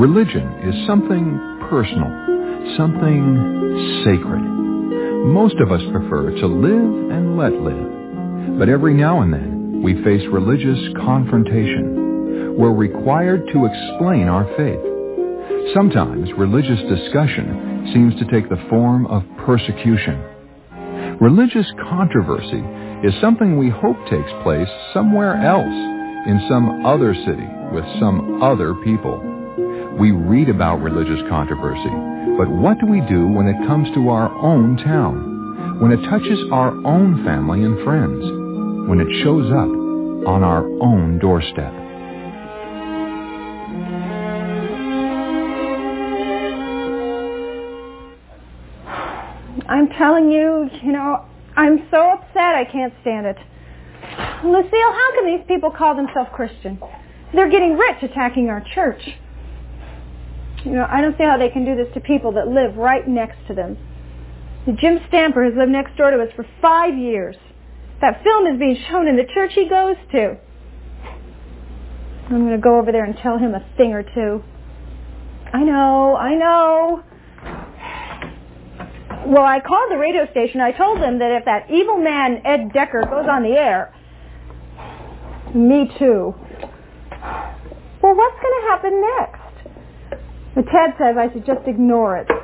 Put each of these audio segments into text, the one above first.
Religion is something personal, something sacred. Most of us prefer to live and let live. But every now and then, we face religious confrontation. We're required to explain our faith. Sometimes religious discussion seems to take the form of persecution. Religious controversy is something we hope takes place somewhere else, in some other city, with some other people. We read about religious controversy, but what do we do when it comes to our own town? When it touches our own family and friends? When it shows up on our own doorstep? I'm telling you, I'm so upset I can't stand it. Lucille, how can these people call themselves Christian? They're getting rich attacking our church. I don't see how they can do this to people that live right next to them. Jim Stamper has lived next door to us for 5 years. That film is being shown in the church he goes to. I'm going to go over there and tell him a thing or two. I know. Well, I called the radio station. I told them that if that evil man, Ed Decker, goes on the air, me too. Well, what's going to happen next? But Ted says I should just ignore it.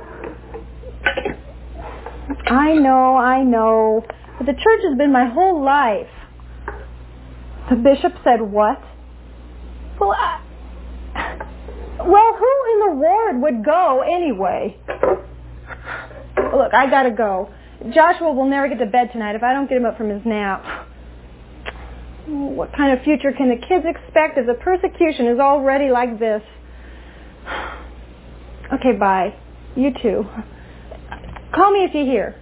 I know. But the church has been my whole life. The bishop said what? Well, who in the ward would go anyway? Look, I gotta go. Joshua will never get to bed tonight if I don't get him up from his nap. What kind of future can the kids expect if the persecution is already like this? Okay, bye. You too. Call me if you hear.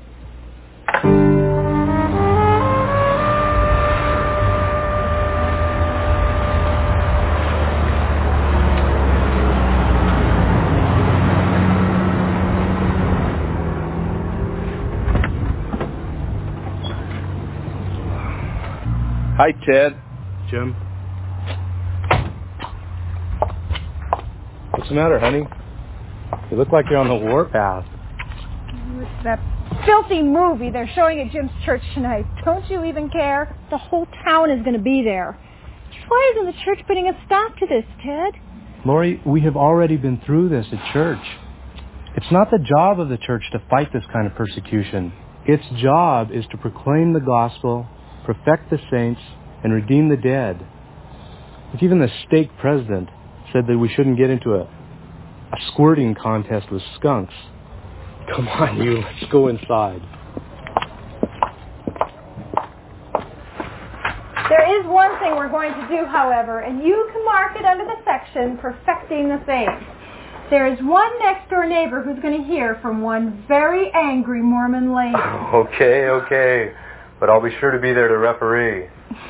Hi, Ted. Jim. What's the matter, honey? You look like you're on the warpath. It's that filthy movie they're showing at Jim's church tonight. Don't you even care? The whole town is going to be there. Why isn't the church putting a stop to this, Ted? Lori, we have already been through this at church. It's not the job of the church to fight this kind of persecution. Its job is to proclaim the gospel, perfect the saints, and redeem the dead. Even the stake president said that we shouldn't get into a squirting contest with skunks. Come on, you. Let's go inside. There is one thing we're going to do, however, and you can mark it under the section, Perfecting the Saints. There is one next-door neighbor who's going to hear from one very angry Mormon lady. Okay. But I'll be sure to be there to referee.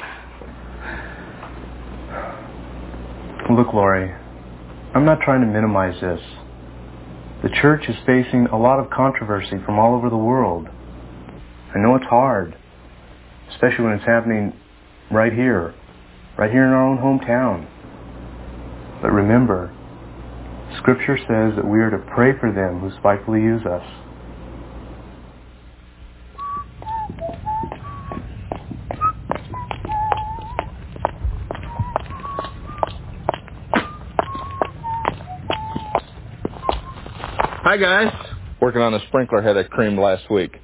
Look, Lori, I'm not trying to minimize this. The church is facing a lot of controversy from all over the world. I know it's hard, especially when it's happening right here in our own hometown. But remember, Scripture says that we are to pray for them who spitefully use us. Hi, guys. Working on a sprinkler head I creamed last week.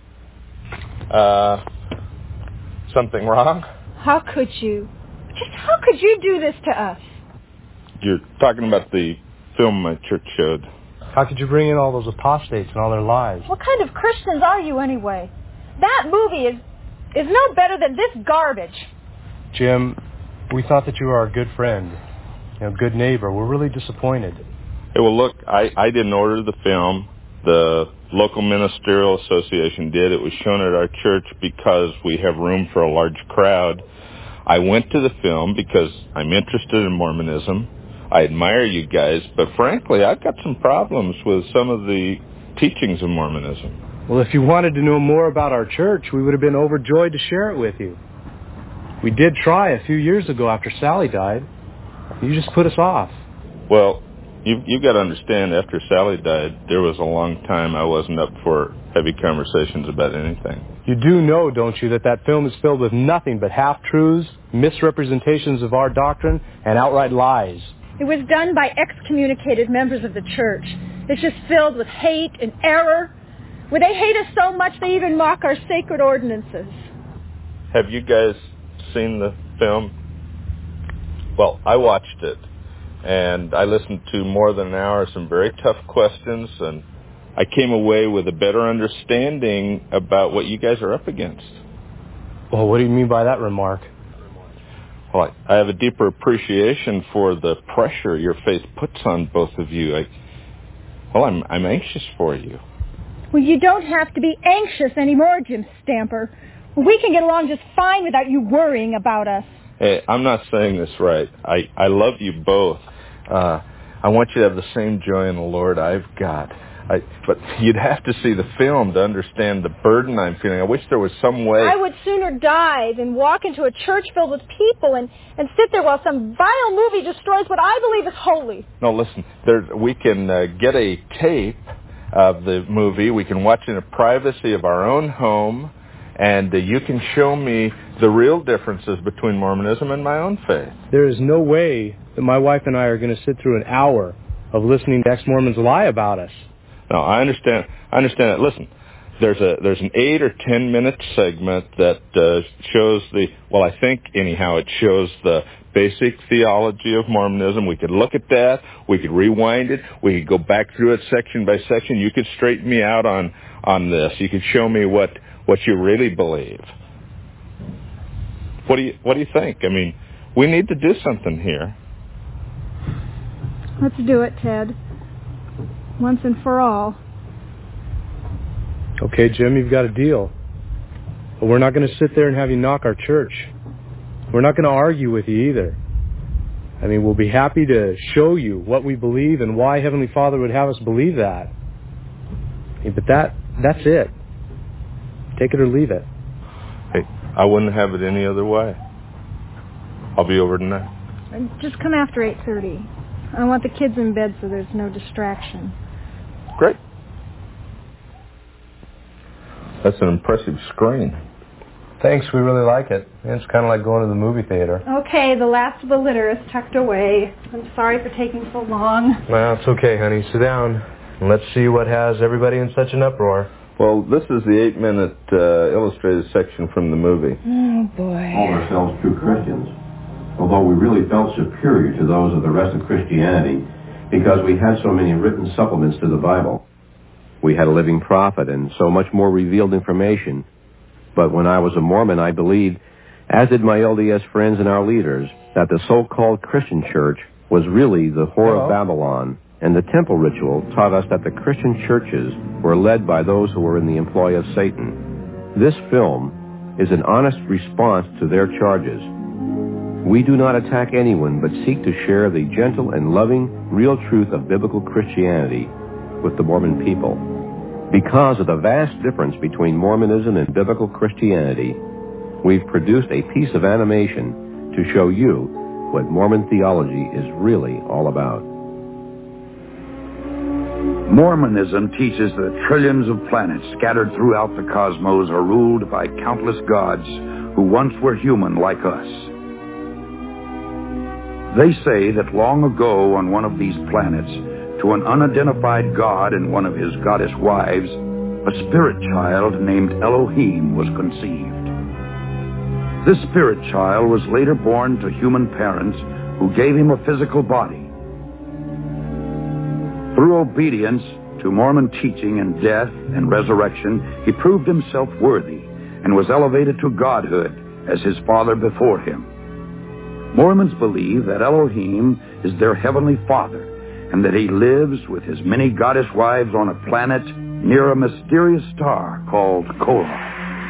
Something wrong? How could you? Just how could you do this to us? You're talking about the film my church showed. How could you bring in all those apostates and all their lies? What kind of Christians are you anyway? That movie is no better than this garbage. Jim, we thought that you were our good friend, good neighbor. We're really disappointed. Hey, well, look, I didn't order the film. The local ministerial association did. It was shown at our church because we have room for a large crowd. I went to the film because I'm interested in Mormonism. I admire you guys, but frankly, I've got some problems with some of the teachings of Mormonism. Well, if you wanted to know more about our church, we would have been overjoyed to share it with you. We did try a few years ago after Sally died. You just put us off. Well, You've got to understand, after Sally died, there was a long time I wasn't up for heavy conversations about anything. You do know, don't you, that film is filled with nothing but half-truths, misrepresentations of our doctrine, and outright lies. It was done by excommunicated members of the church. It's just filled with hate and error. Well, they hate us so much they even mock our sacred ordinances. Have you guys seen the film? Well, I watched it, and I listened to more than an hour of some very tough questions, and I came away with a better understanding about what you guys are up against. Well, what do you mean by that remark? Well, I have a deeper appreciation for the pressure your faith puts on both of you. I'm anxious for you. Well, you don't have to be anxious anymore, Jim Stamper. We can get along just fine without you worrying about us. Hey, I'm not saying this right. I love you both. I want you to have the same joy in the Lord I've got. But you'd have to see the film to understand the burden I'm feeling. I wish there was some way. I would sooner die than walk into a church filled with people and sit there while some vile movie destroys what I believe is holy. No, listen, we can get a tape of the movie. We can watch it in the privacy of our own home, and you can show me the real differences between Mormonism and my own faith. There is no way that my wife and I are going to sit through an hour of listening to ex-Mormons lie about us. No, I understand that. Listen, there's an 8 or 10 minute segment that shows I think anyhow it shows the basic theology of Mormonism. We could look at that. We could rewind it. We could go back through it section by section. You could straighten me out on this. You could show me what you really believe. What do you think? I mean, we need to do something here. Let's do it, Ted. Once and for all. Okay, Jim, you've got a deal. But we're not going to sit there and have you knock our church. We're not going to argue with you either. I mean, we'll be happy to show you what we believe and why Heavenly Father would have us believe that. But that's it. Take it or leave it. Hey, I wouldn't have it any other way. I'll be over tonight. Just come after 8:30. I want the kids in bed so there's no distraction. Great. That's an impressive screen. Thanks, we really like it. It's kind of like going to the movie theater. Okay, the last of the litter is tucked away. I'm sorry for taking so long. Well, it's okay, honey. Sit down. And let's see what has everybody in such an uproar. Well, this is the 8-minute illustrated section from the movie. Oh, boy. Called ourselves true Christians, although we really felt superior to those of the rest of Christianity because we had so many written supplements to the Bible. We had a living prophet and so much more revealed information. But when I was a Mormon, I believed, as did my LDS friends and our leaders, that the so-called Christian church was really the whore of Babylon, and the temple ritual taught us that the Christian churches were led by those who were in the employ of Satan. This film is an honest response to their charges. We do not attack anyone, but seek to share the gentle and loving, real truth of biblical Christianity with the Mormon people. Because of the vast difference between Mormonism and biblical Christianity, we've produced a piece of animation to show you what Mormon theology is really all about. Mormonism teaches that trillions of planets scattered throughout the cosmos are ruled by countless gods who once were human like us. They say that long ago on one of these planets, to an unidentified god and one of his goddess wives, a spirit child named Elohim was conceived. This spirit child was later born to human parents who gave him a physical body. Through obedience to Mormon teaching and death and resurrection, he proved himself worthy and was elevated to godhood as his father before him. Mormons believe that Elohim is their heavenly father and that he lives with his many goddess wives on a planet near a mysterious star called Koloth.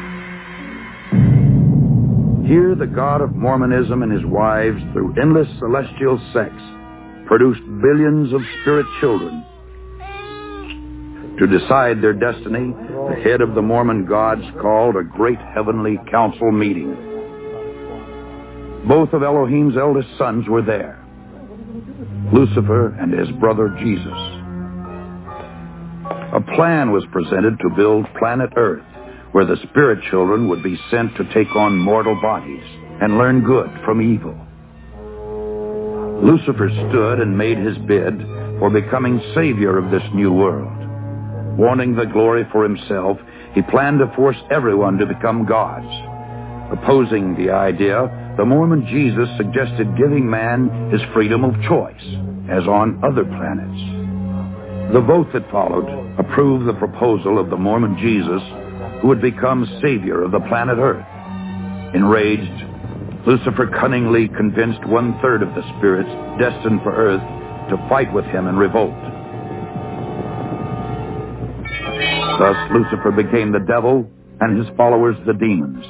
Here, the God of Mormonism and his wives, through endless celestial sex, produced billions of spirit children. To decide their destiny, the head of the Mormon gods called a great heavenly council meeting. Both of Elohim's eldest sons were there. Lucifer and his brother Jesus. A plan was presented to build planet Earth, where the spirit children would be sent to take on mortal bodies and learn good from evil. Lucifer stood and made his bid for becoming savior of this new world. Wanting the glory for himself, he planned to force everyone to become gods. Opposing the idea, the Mormon Jesus suggested giving man his freedom of choice, as on other planets. The vote that followed approved the proposal of the Mormon Jesus, who would become savior of the planet Earth. Enraged, Lucifer cunningly convinced 1/3 of the spirits destined for Earth to fight with him in revolt. Thus, Lucifer became the devil and his followers the demons.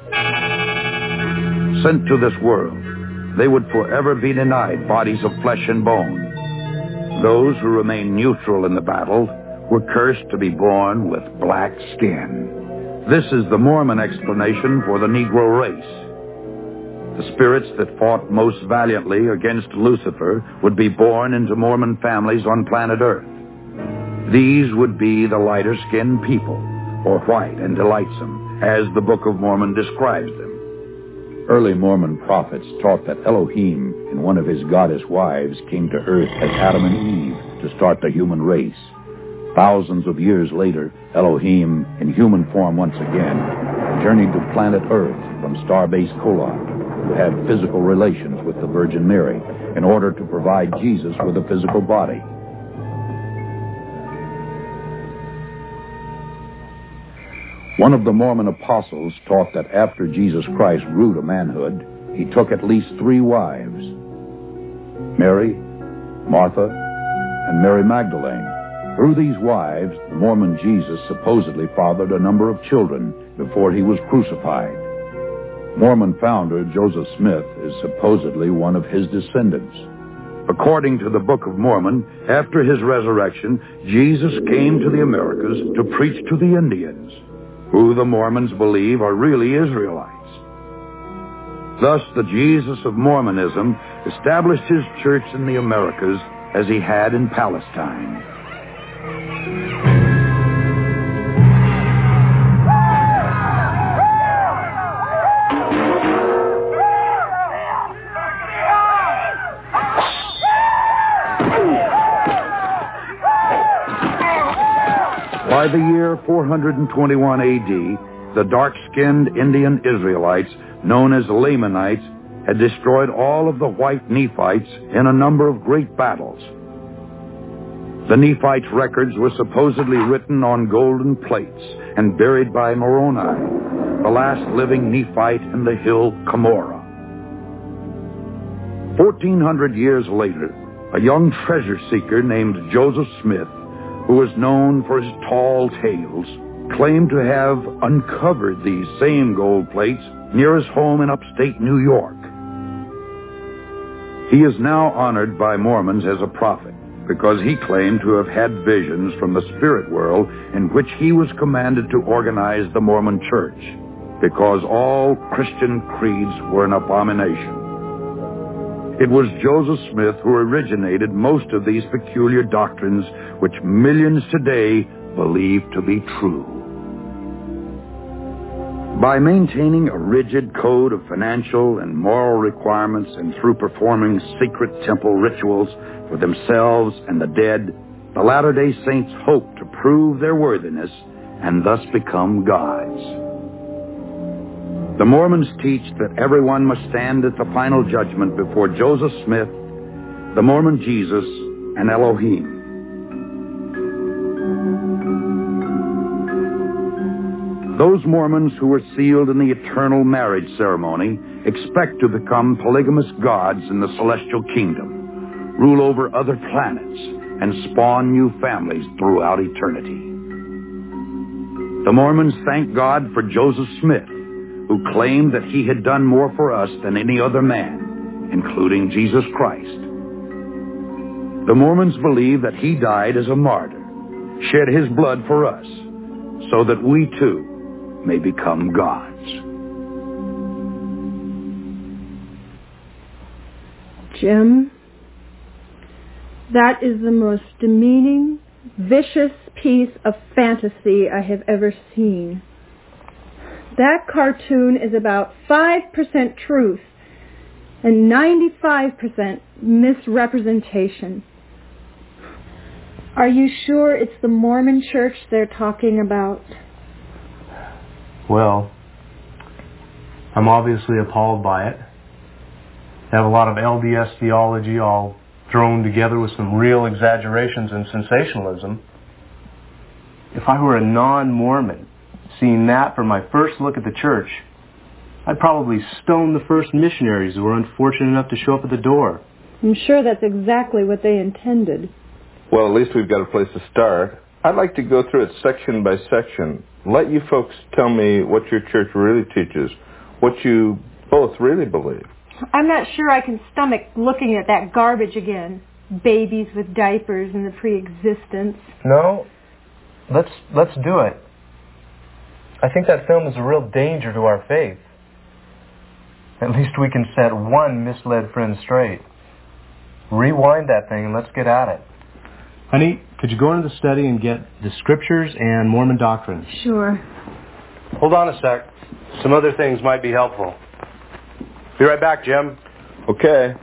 Sent to this world, they would forever be denied bodies of flesh and bone. Those who remained neutral in the battle were cursed to be born with black skin. This is the Mormon explanation for the Negro race. The spirits that fought most valiantly against Lucifer would be born into Mormon families on planet Earth. These would be the lighter-skinned people, or white and delightsome, as the Book of Mormon describes them. Early Mormon prophets taught that Elohim and one of his goddess wives came to earth as Adam and Eve to start the human race. Thousands of years later, Elohim, in human form once again, journeyed to planet Earth from Starbase Koloth to have physical relations with the Virgin Mary in order to provide Jesus with a physical body. One of the Mormon apostles taught that after Jesus Christ grew to manhood, he took at least 3 wives: Mary, Martha, and Mary Magdalene. Through these wives, the Mormon Jesus supposedly fathered a number of children before he was crucified. Mormon founder Joseph Smith is supposedly one of his descendants. According to the Book of Mormon, after his resurrection, Jesus came to the Americas to preach to the Indians, who the Mormons believe are really Israelites. Thus, the Jesus of Mormonism established his church in the Americas as he had in Palestine. By the year 421 A.D., the dark-skinned Indian Israelites, known as Lamanites, had destroyed all of the white Nephites in a number of great battles. The Nephites' records were supposedly written on golden plates and buried by Moroni, the last living Nephite in the hill Cumorah. 1,400 years later, a young treasure seeker named Joseph Smith, who was known for his tall tales, claimed to have uncovered these same gold plates near his home in upstate New York. He is now honored by Mormons as a prophet because he claimed to have had visions from the spirit world in which he was commanded to organize the Mormon church, because all Christian creeds were an abomination. It was Joseph Smith who originated most of these peculiar doctrines which millions today believe to be true. By maintaining a rigid code of financial and moral requirements and through performing secret temple rituals for themselves and the dead, the Latter-day Saints hope to prove their worthiness and thus become gods. The Mormons teach that everyone must stand at the final judgment before Joseph Smith, the Mormon Jesus, and Elohim. Those Mormons who were sealed in the eternal marriage ceremony expect to become polygamous gods in the celestial kingdom, rule over other planets, and spawn new families throughout eternity. The Mormons thank God for Joseph Smith, who claimed that he had done more for us than any other man, including Jesus Christ. The Mormons believe that he died as a martyr, shed his blood for us, so that we too may become gods. Jim, That is the most demeaning, vicious piece of fantasy I have ever seen. That cartoon is about 5% truth and 95% misrepresentation. Are you sure it's the Mormon Church they're talking about? Well, I'm obviously appalled by it. They have a lot of LDS theology all thrown together with some real exaggerations and sensationalism. If I were a non-Mormon, seeing that for my first look at the church, I'd probably stone the first missionaries who were unfortunate enough to show up at the door. I'm sure that's exactly what they intended. Well, at least we've got a place to start. I'd like to go through it section by section. Let you folks tell me what your church really teaches, what you both really believe. I'm not sure I can stomach looking at that garbage again. Babies with diapers and the pre-existence. No, let's do it. I think that film is a real danger to our faith. At least we can set one misled friend straight. Rewind that thing and let's get at it. Honey, could you go into the study and get the scriptures and Mormon doctrine? Sure. Hold on a sec. Some other things might be helpful. Be right back, Jim. Okay.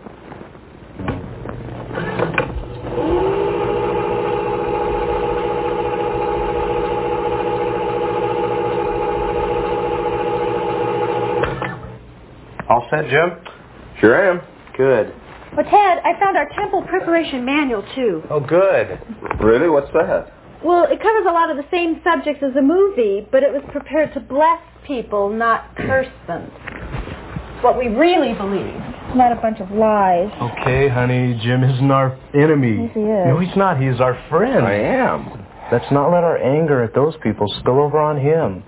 All set, Jim? Sure am. Good. Well, Ted, I found our temple preparation manual, too. Oh, good. Really? What's that? Well, it covers a lot of the same subjects as the movie, but it was prepared to bless people, not curse them. What we really believe, not a bunch of lies. Okay, honey, Jim isn't our enemy. Yes, he is. No, he's not. He's our friend. I am. Let's not let our anger at those people spill over on him.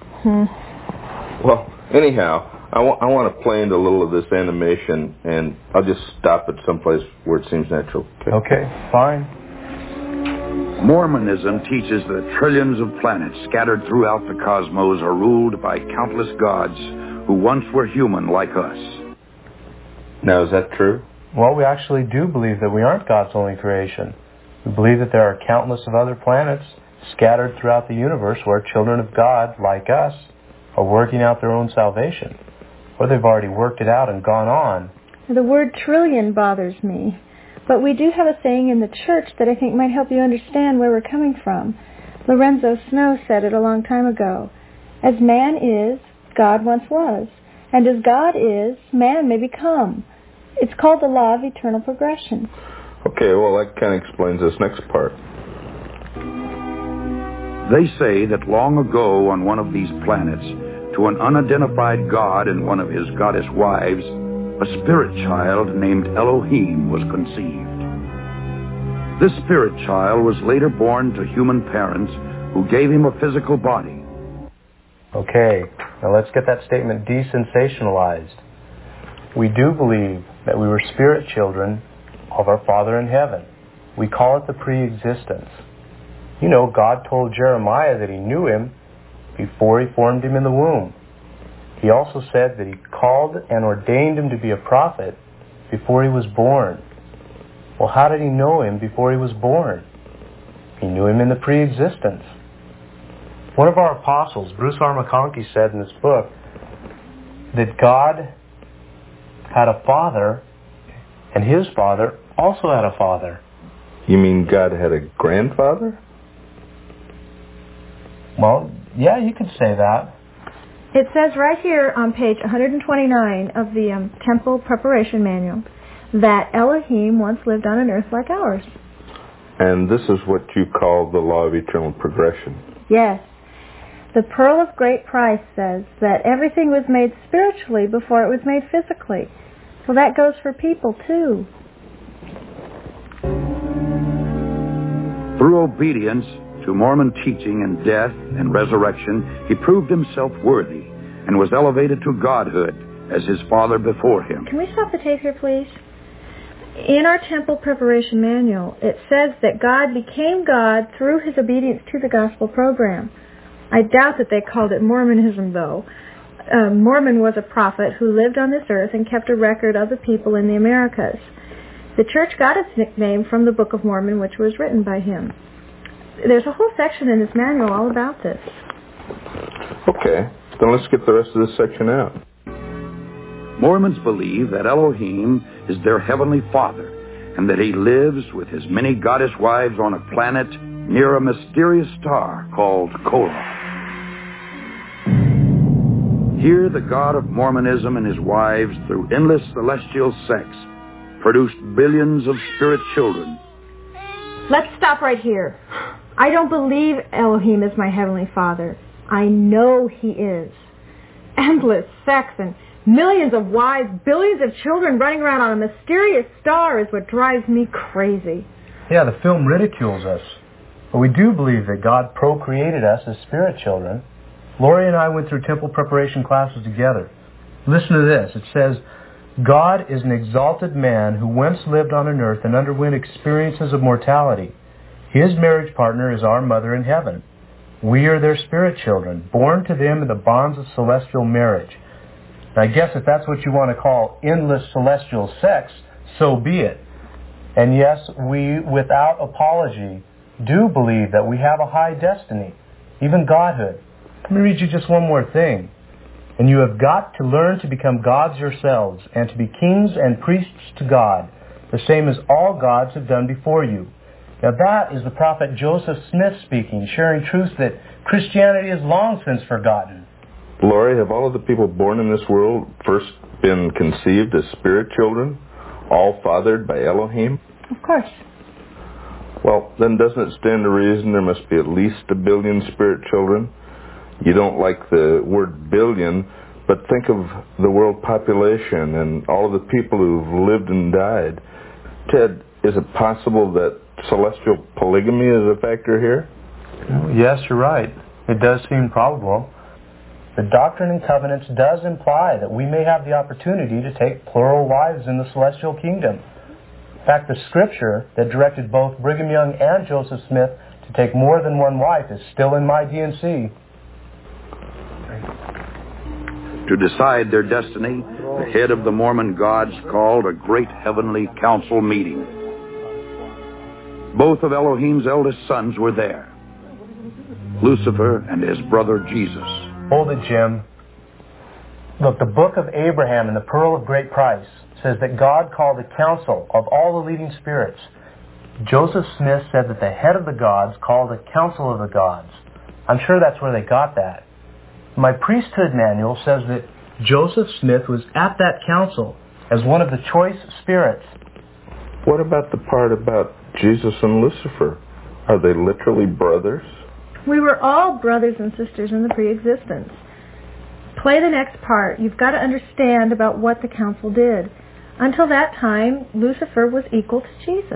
Well, anyhow, I want to play into a little of this animation, and I'll just stop at someplace where it seems natural. Okay, fine. Mormonism teaches that trillions of planets scattered throughout the cosmos are ruled by countless gods who once were human like us. Now, is that true? Well, we actually do believe that we aren't God's only creation. We believe that there are countless of other planets scattered throughout the universe where children of God, like us, are working out their own salvation. Or they've already worked it out and gone on. The word trillion bothers me. But we do have a saying in the church that I think might help you understand where we're coming from. Lorenzo Snow said it a long time ago. As man is, God once was. And as God is, man may become. It's called the law of eternal progression. Okay, well, that kind of explains this next part. They say that long ago on one of these planets, to an unidentified god and one of his goddess wives, a spirit child named Elohim was conceived. This spirit child was later born to human parents who gave him a physical body. Okay, now let's get that statement desensationalized. We do believe that we were spirit children of our Father in heaven. We call it the pre-existence. You know, God told Jeremiah that he knew him before he formed him in the womb. He also said that he called and ordained him to be a prophet before he was born. Well, how did he know him before he was born? He knew him in the pre-existence. One of our apostles, Bruce R. McConkie, said in his book that God had a father and his father also had a father. You mean God had a grandfather? Well, yeah, you could say that. It says right here on page 129 of the Temple Preparation Manual that Elohim once lived on an earth like ours. And this is what you call the law of eternal progression. Yes. The Pearl of Great Price says that everything was made spiritually before it was made physically. So that goes for people too. Through obedience to Mormon teaching and death and resurrection, he proved himself worthy and was elevated to godhood as his Father before him. Can we stop the tape here, please? In our Temple Preparation Manual, it says that God became God through his obedience to the gospel program. I doubt that they called it Mormonism, though. Mormon was a prophet who lived on this earth and kept a record of the people in the Americas. The church got its nickname from the Book of Mormon, which was written by him. There's a whole section in his manual all about this. Okay, then let's get the rest of this section out. Mormons believe that Elohim is their heavenly Father and that he lives with his many goddess wives on a planet near a mysterious star called Koloth. Here, the God of Mormonism and his wives, through endless celestial sex, produced billions of spirit children. Let's stop right here. I don't believe Elohim is my heavenly Father. I know he is. Endless sex and millions of wives, billions of children running around on a mysterious star is what drives me crazy. Yeah, the film ridicules us. But we do believe that God procreated us as spirit children. Lori and I went through temple preparation classes together. Listen to this. It says, God is an exalted man who once lived on an earth and underwent experiences of mortality. His marriage partner is our mother in heaven. We are their spirit children, born to them in the bonds of celestial marriage. And I guess if that's what you want to call endless celestial sex, so be it. And yes, we, without apology, do believe that we have a high destiny, even godhood. Let me read you just one more thing. And you have got to learn to become gods yourselves, and to be kings and priests to God, the same as all gods have done before you. Now that is the prophet Joseph Smith speaking, sharing truths that Christianity has long since forgotten. Lori, have all of the people born in this world first been conceived as spirit children, all fathered by Elohim? Of course. Well, then doesn't it stand to reason there must be at least 1 billion spirit children? You don't like the word billion, but think of the world population and all of the people who've lived and died. Ted, is it possible that celestial polygamy is a factor here? Yes, you're right. It does seem probable. The Doctrine and Covenants does imply that we may have the opportunity to take plural wives in the celestial kingdom. In fact, the scripture that directed both Brigham Young and Joseph Smith to take more than one wife is still in my D&C. To decide their destiny, the head of the Mormon gods called a great heavenly council meeting. Both of Elohim's eldest sons were there, Lucifer and his brother Jesus. Hold it, Jim. Look, the book of Abraham and the Pearl of Great Price says that God called a council of all the leading spirits. Joseph Smith said that the head of the gods called a council of the gods. I'm sure that's where they got that. My priesthood manual says that Joseph Smith was at that council as one of the choice spirits. What about the part about Jesus and Lucifer? Are they literally brothers? We were all brothers and sisters in the pre-existence. Play the next part. You've got to understand about what the council did. Until that time, Lucifer was equal to Jesus.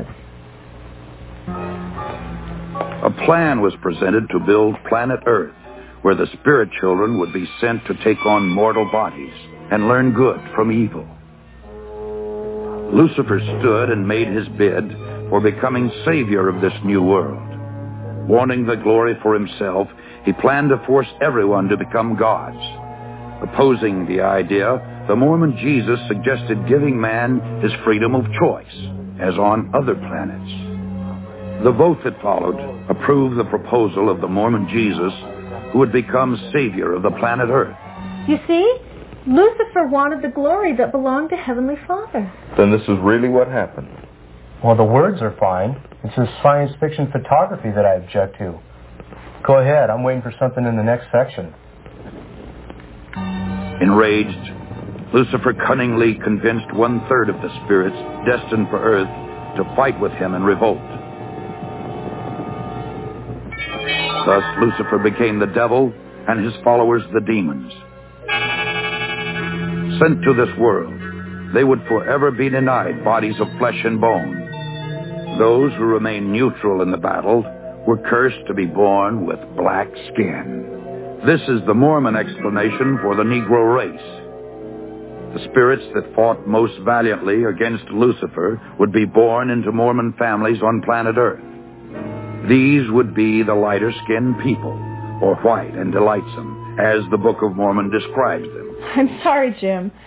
A plan was presented to build planet Earth, where the spirit children would be sent to take on mortal bodies and learn good from evil. Lucifer stood and made his bid for becoming savior of this new world. Wanting the glory for himself, he planned to force everyone to become gods. Opposing the idea, the Mormon Jesus suggested giving man his freedom of choice, as on other planets. The vote that followed approved the proposal of the Mormon Jesus, who would become savior of the planet Earth. You see, Lucifer wanted the glory that belonged to Heavenly Father. Then this is really what happened. Well, the words are fine. It's this science fiction photography that I object to. Go ahead. I'm waiting for something in the next section. Enraged, Lucifer cunningly convinced 1/3 of the spirits destined for Earth to fight with him in revolt. Thus, Lucifer became the devil and his followers the demons. Sent to this world, they would forever be denied bodies of flesh and bone. Those who remained neutral in the battle were cursed to be born with black skin. This is the Mormon explanation for the Negro race. The spirits that fought most valiantly against Lucifer would be born into Mormon families on planet Earth. These would be the lighter-skinned people, or white and delightsome, as the Book of Mormon describes them. I'm sorry, Jim.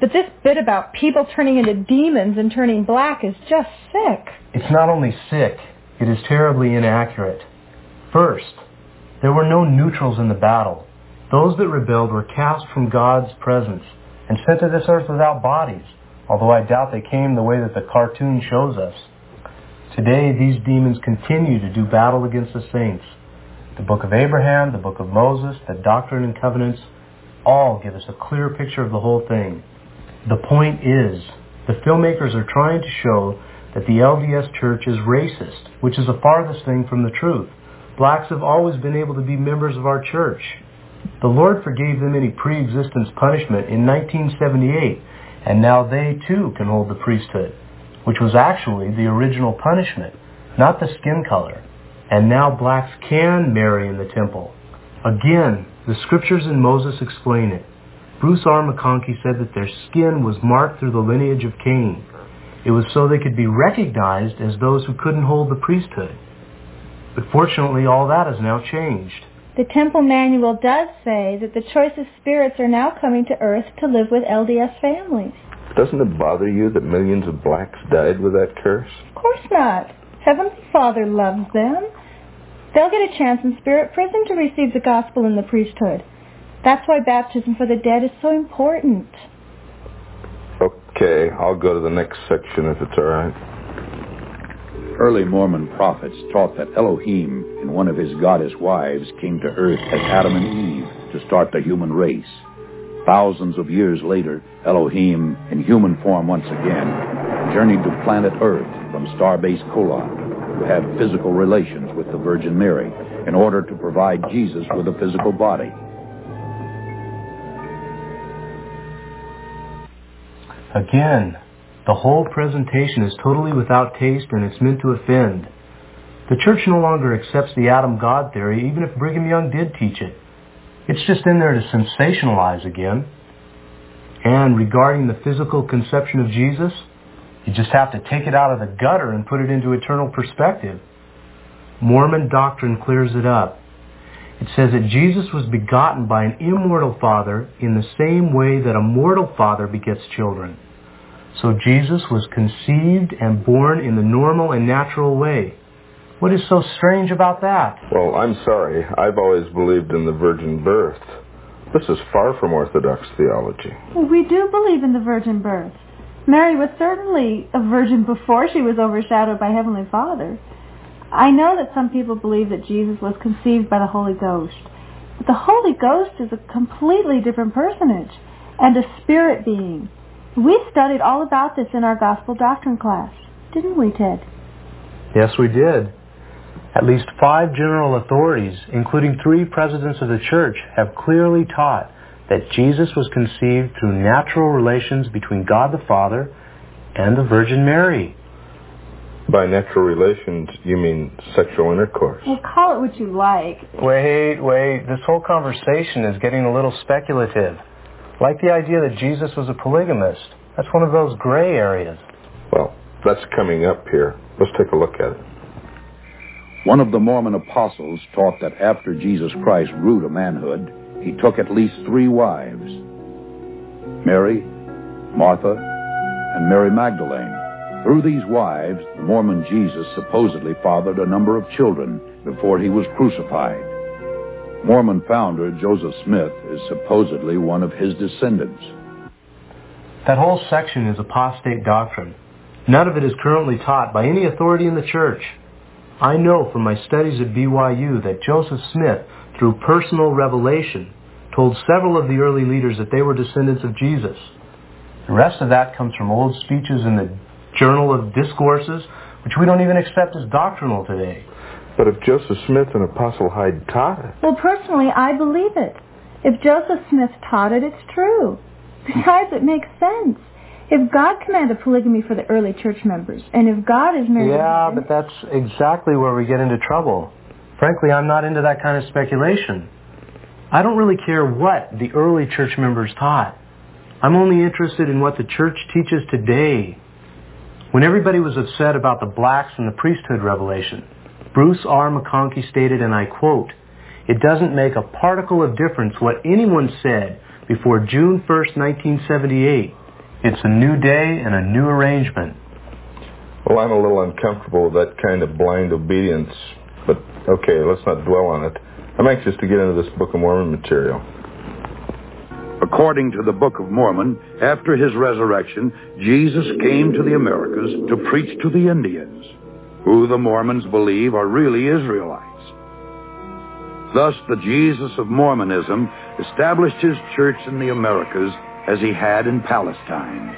But this bit about people turning into demons and turning black is just sick. It's not only sick, it is terribly inaccurate. First, there were no neutrals in the battle. Those that rebelled were cast from God's presence and sent to this earth without bodies, although I doubt they came the way that the cartoon shows us. Today, these demons continue to do battle against the saints. The book of Abraham, the book of Moses, the Doctrine and Covenants, all give us a clear picture of the whole thing. The point is, the filmmakers are trying to show that the LDS Church is racist, which is the farthest thing from the truth. Blacks have always been able to be members of our church. The Lord forgave them any pre-existence punishment in 1978, and now they too can hold the priesthood, which was actually the original punishment, not the skin color. And now blacks can marry in the temple. Again, the scriptures in Moses explain it. Bruce R. McConkie said that their skin was marked through the lineage of Cain. It was so they could be recognized as those who couldn't hold the priesthood. But fortunately, all that has now changed. The Temple Manual does say that the choicest spirits are now coming to earth to live with LDS families. Doesn't it bother you that millions of blacks died with that curse? Of course not. Heavenly Father loves them. They'll get a chance in spirit prison to receive the gospel and the priesthood. That's why baptism for the dead is so important. Okay, I'll go to the next section if it's all right. Early Mormon prophets taught that Elohim and one of his goddess wives came to earth as Adam and Eve to start the human race. Thousands of years later, Elohim, in human form once again, journeyed to planet Earth from starbase Koloth to have physical relations with the Virgin Mary in order to provide Jesus with a physical body. Again, the whole presentation is totally without taste and it's meant to offend. The church no longer accepts the Adam God theory, even if Brigham Young did teach it. It's just in there to sensationalize again. And regarding the physical conception of Jesus, you just have to take it out of the gutter and put it into eternal perspective. Mormon doctrine clears it up. It says that Jesus was begotten by an immortal Father in the same way that a mortal father begets children. So Jesus was conceived and born in the normal and natural way. What is so strange about that? Well, I'm sorry. I've always believed in the virgin birth. This is far from Orthodox theology. Well, we do believe in the virgin birth. Mary was certainly a virgin before she was overshadowed by Heavenly Father. I know that some people believe that Jesus was conceived by the Holy Ghost. But the Holy Ghost is a completely different personage and a spirit being. We studied all about this in our gospel doctrine class, didn't we, Ted? Yes, we did. At least 5 general authorities, including 3 presidents of the church, have clearly taught that Jesus was conceived through natural relations between God the Father and the Virgin Mary. By natural relations, you mean sexual intercourse? Well, call it what you like. Wait. This whole conversation is getting a little speculative. Like the idea that Jesus was a polygamist. That's one of those gray areas. Well, that's coming up here. Let's take a look at it. One of the Mormon apostles taught that after Jesus Christ grew to manhood, he took at least 3 wives: Mary, Martha, and Mary Magdalene. Through these wives, the Mormon Jesus supposedly fathered a number of children before he was crucified. Mormon founder Joseph Smith is supposedly one of his descendants. That whole section is apostate doctrine. None of it is currently taught by any authority in the church. I know from my studies at BYU that Joseph Smith, through personal revelation, told several of the early leaders that they were descendants of Jesus. The rest of that comes from old speeches in the Journal of Discourses, which we don't even accept as doctrinal today. But if Joseph Smith and Apostle Hyde taught it... Well, personally, I believe it. If Joseph Smith taught it, it's true. Besides, it makes sense. If God commanded polygamy for the early church members, and if God is married... Yeah, but that's exactly where we get into trouble. Frankly, I'm not into that kind of speculation. I don't really care what the early church members taught. I'm only interested in what the church teaches today. When everybody was upset about the blacks and the priesthood revelation, Bruce R. McConkie stated, and I quote, "It doesn't make a particle of difference what anyone said before June 1st, 1978. It's a new day and a new arrangement. Well, I'm a little uncomfortable with that kind of blind obedience, but okay, let's not dwell on it. I'm anxious to get into this Book of Mormon material. According to the Book of Mormon, after his resurrection, Jesus came to the Americas to preach to the Indians, who the Mormons believe are really Israelites. Thus, the Jesus of Mormonism established his church in the Americas as he had in Palestine.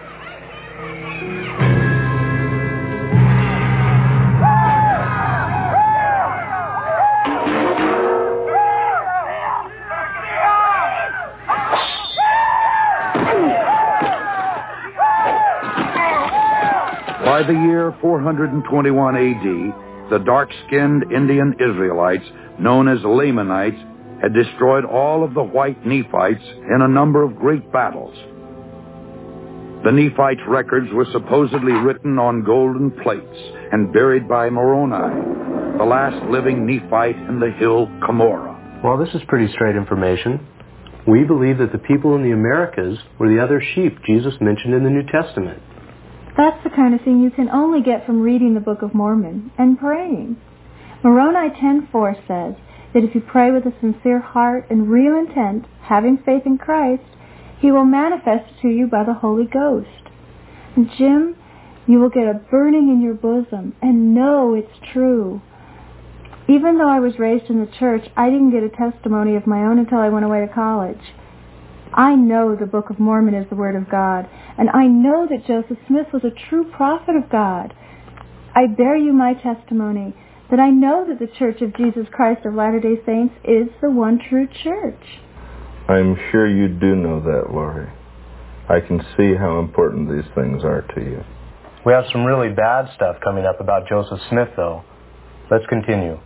By the year 421 AD, the dark-skinned Indian Israelites, known as Lamanites, had destroyed all of the white Nephites in a number of great battles. The Nephite records were supposedly written on golden plates and buried by Moroni, the last living Nephite in the hill Cumorah. Well, this is pretty straight information. We believe that the people in the Americas were the other sheep Jesus mentioned in the New Testament. That's the kind of thing you can only get from reading the Book of Mormon and praying. Moroni 10:4 says that if you pray with a sincere heart and real intent, having faith in Christ, he will manifest to you by the Holy Ghost. And Jim, you will get a burning in your bosom and know it's true. Even though I was raised in the church, I didn't get a testimony of my own until I went away to college. I know the Book of Mormon is the Word of God, and I know that Joseph Smith was a true prophet of God. I bear you my testimony that I know that the Church of Jesus Christ of Latter-day Saints is the one true church. I'm sure you do know that, Laurie. I can see how important these things are to you. We have some really bad stuff coming up about Joseph Smith, though. Let's continue.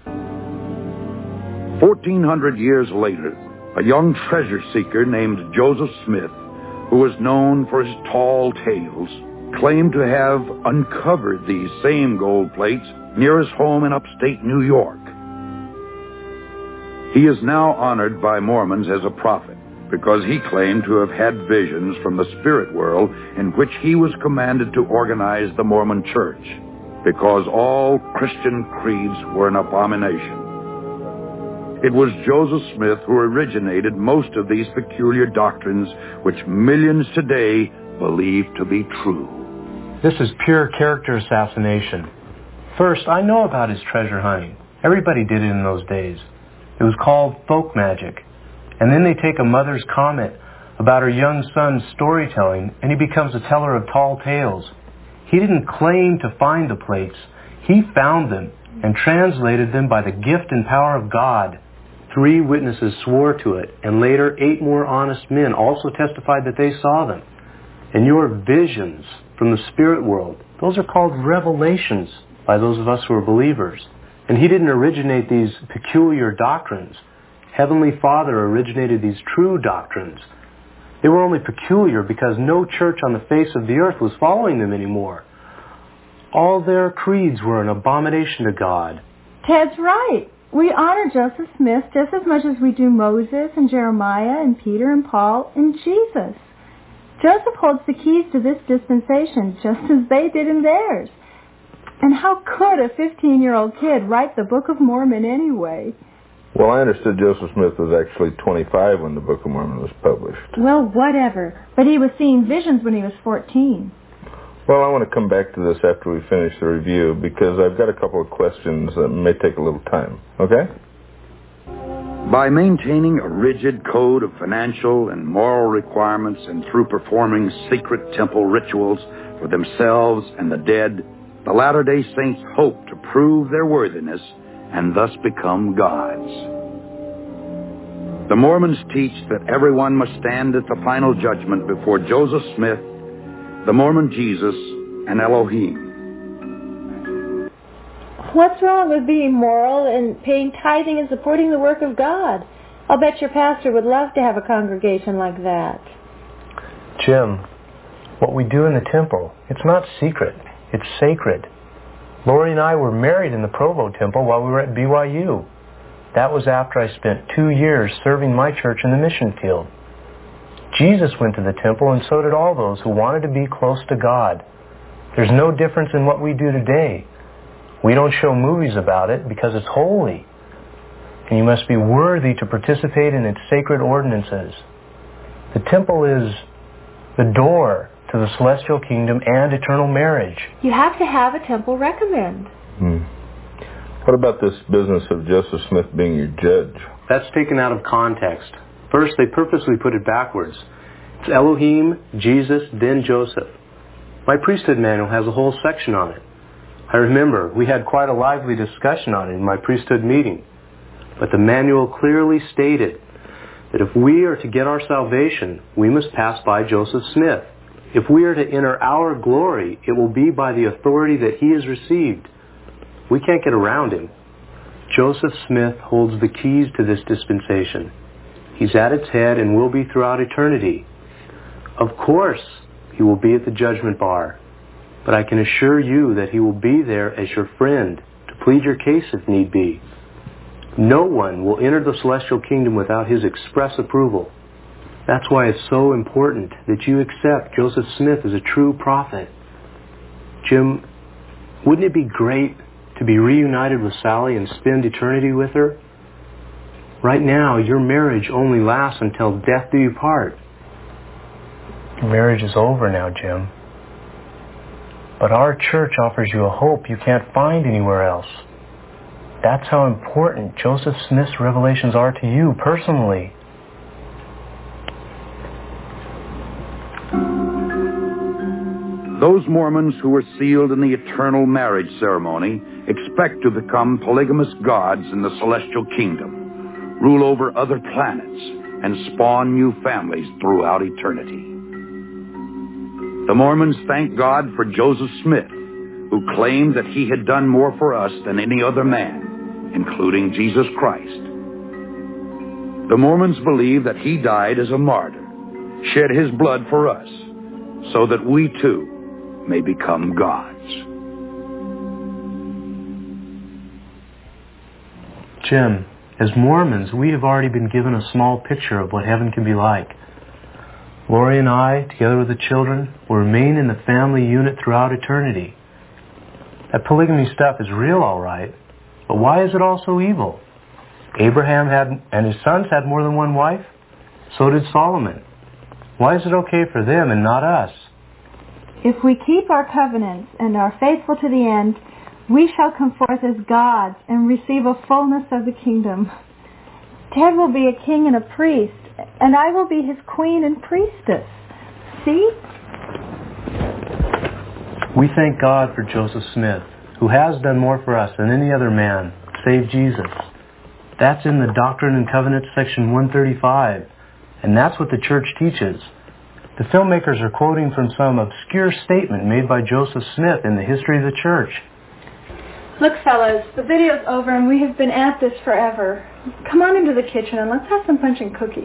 1,400 years later, a young treasure seeker named Joseph Smith, who was known for his tall tales, claimed to have uncovered these same gold plates near his home in upstate New York. He is now honored by Mormons as a prophet because he claimed to have had visions from the spirit world in which he was commanded to organize the Mormon church, because all Christian creeds were an abomination. It was Joseph Smith who originated most of these peculiar doctrines which millions today believe to be true. This is pure character assassination. First, I know about his treasure hunting. Everybody did it in those days. It was called folk magic. And then they take a mother's comment about her young son's storytelling, and he becomes a teller of tall tales. He didn't claim to find the plates. He found them and translated them by the gift and power of God. 3 witnesses swore to it, and later 8 more honest men also testified that they saw them. And your visions from the spirit world, those are called revelations by those of us who are believers. And he didn't originate these peculiar doctrines. Heavenly Father originated these true doctrines. They were only peculiar because no church on the face of the earth was following them anymore. All their creeds were an abomination to God. Ted's right. We honor Joseph Smith just as much as we do Moses and Jeremiah and Peter and Paul and Jesus. Joseph holds the keys to this dispensation just as they did in theirs. And how could a 15-year-old kid write the Book of Mormon anyway? Well, I understood Joseph Smith was actually 25 when the Book of Mormon was published. Well, whatever. But he was seeing visions when he was 14. Well, I want to come back to this after we finish the review because I've got a couple of questions that may take a little time. Okay? By maintaining a rigid code of financial and moral requirements and through performing secret temple rituals for themselves and the dead, the Latter-day Saints hope to prove their worthiness and thus become gods. The Mormons teach that everyone must stand at the final judgment before Joseph Smith, the Mormon Jesus, and Elohim. What's wrong with being moral and paying tithing and supporting the work of God? I'll bet your pastor would love to have a congregation like that. Jim, what we do in the temple, it's not secret. It's sacred. Lori and I were married in the Provo Temple while we were at BYU. That was after I spent 2 years serving my church in the mission field. Jesus went to the temple, and so did all those who wanted to be close to God. There's no difference in what we do today. We don't show movies about it because it's holy. And you must be worthy to participate in its sacred ordinances. The temple is the door to the celestial kingdom and eternal marriage. You have to have a temple recommend. What about this business of Joseph Smith being your judge? That's taken out of context. First, they purposely put it backwards. It's Elohim, Jesus, then Joseph. My priesthood manual has a whole section on it. I remember we had quite a lively discussion on it in my priesthood meeting. But the manual clearly stated that if we are to get our salvation, we must pass by Joseph Smith. If we are to enter our glory, it will be by the authority that he has received. We can't get around him. Joseph Smith holds the keys to this dispensation. He's at its head and will be throughout eternity. Of course, he will be at the judgment bar. But I can assure you that he will be there as your friend to plead your case if need be. No one will enter the celestial kingdom without his express approval. That's why it's so important that you accept Joseph Smith as a true prophet. Jim, wouldn't it be great to be reunited with Sally and spend eternity with her? Right now, your marriage only lasts until death do you part. Your marriage is over now, Jim. But our church offers you a hope you can't find anywhere else. That's how important Joseph Smith's revelations are to you personally. Those Mormons who were sealed in the eternal marriage ceremony expect to become polygamous gods in the celestial kingdom, rule over other planets, and spawn new families throughout eternity. The Mormons thank God for Joseph Smith, who claimed that he had done more for us than any other man, including Jesus Christ. The Mormons believe that he died as a martyr, shed his blood for us, so that we too may become gods. Jim, as Mormons, we have already been given a small picture of what heaven can be like. Lori and I, together with the children, will remain in the family unit throughout eternity. That polygamy stuff is real, all right, but why is it all so evil? Abraham and his sons had more than one wife. So did Solomon. Why is it okay for them and not us? If we keep our covenants and are faithful to the end, we shall come forth as gods and receive a fullness of the kingdom. Ted will be a king and a priest, and I will be his queen and priestess. See? We thank God for Joseph Smith, who has done more for us than any other man, save Jesus. That's in the Doctrine and Covenants section 135, and that's what the church teaches. The filmmakers are quoting from some obscure statement made by Joseph Smith in the history of the church. Look, fellas, the video's over and we have been at this forever. Come on into the kitchen and let's have some punch and cookies.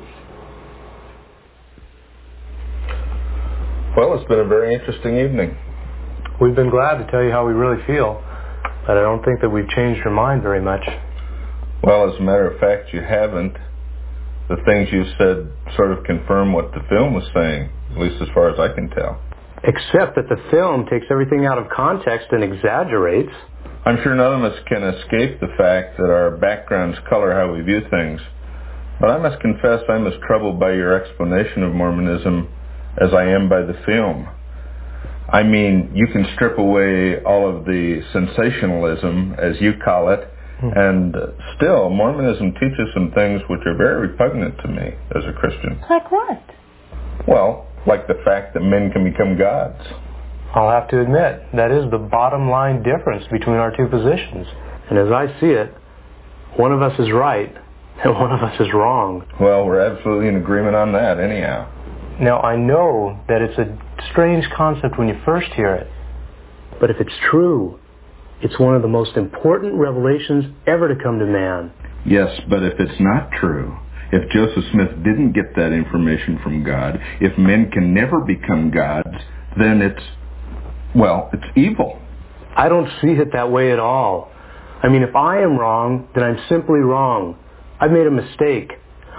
Well, it's been a very interesting evening. We've been glad to tell you how we really feel, but I don't think that we've changed your mind very much. Well, as a matter of fact, you haven't. The things you've said sort of confirm what the film was saying, at least as far as I can tell. Except that the film takes everything out of context and exaggerates. I'm sure none of us can escape the fact that our backgrounds color how we view things. But I must confess I'm as troubled by your explanation of Mormonism as I am by the film. I mean, you can strip away all of the sensationalism, as you call it, and still, Mormonism teaches some things which are very repugnant to me as a Christian. Like what? Well, like the fact that men can become gods. I'll have to admit, that is the bottom line difference between our two positions. And as I see it, one of us is right and one of us is wrong. Well, we're absolutely in agreement on that anyhow. Now, I know that it's a strange concept when you first hear it, but if it's true, it's one of the most important revelations ever to come to man. Yes, but if it's not true, if Joseph Smith didn't get that information from God, if men can never become gods, then it's evil. I don't see it that way at all. I mean, if I am wrong, then I'm simply wrong. I've made a mistake.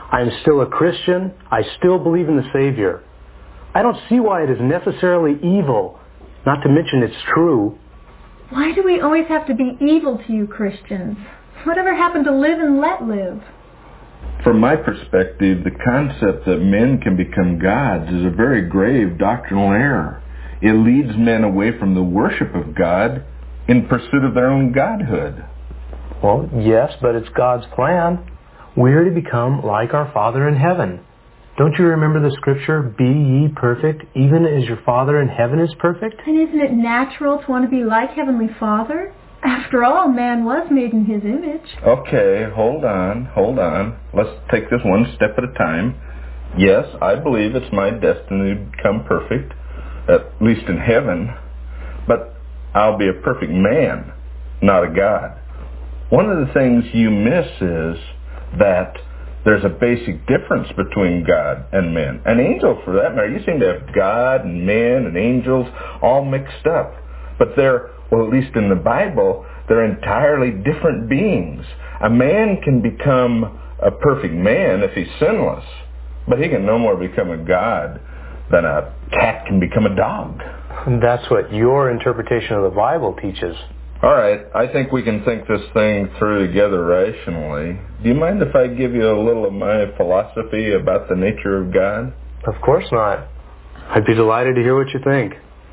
I am still a Christian. I still believe in the Savior. I don't see why it is necessarily evil, not to mention it's true. Why do we always have to be evil to you Christians? Whatever happened to live and let live? From my perspective, the concept that men can become gods is a very grave doctrinal error. It leads men away from the worship of God in pursuit of their own godhood. Well, yes, but it's God's plan. We're to become like our Father in heaven. Don't you remember the scripture, be ye perfect, even as your Father in heaven is perfect? And isn't it natural to want to be like Heavenly Father? After all, man was made in His image. Okay, hold on. Let's take this one step at a time. Yes, I believe it's my destiny to become perfect, at least in heaven, but I'll be a perfect man, not a God. One of the things you miss is that there's a basic difference between God and men. And angels, for that matter. You seem to have God and men and angels all mixed up. But they're, well, at least in the Bible, they're entirely different beings. A man can become a perfect man if he's sinless, but he can no more become a God than a cat can become a dog. That's what your interpretation of the Bible teaches. All right, I think we can think this thing through together rationally. Do you mind if I give you a little of my philosophy about the nature of God? Of course not. I'd be delighted to hear what you think.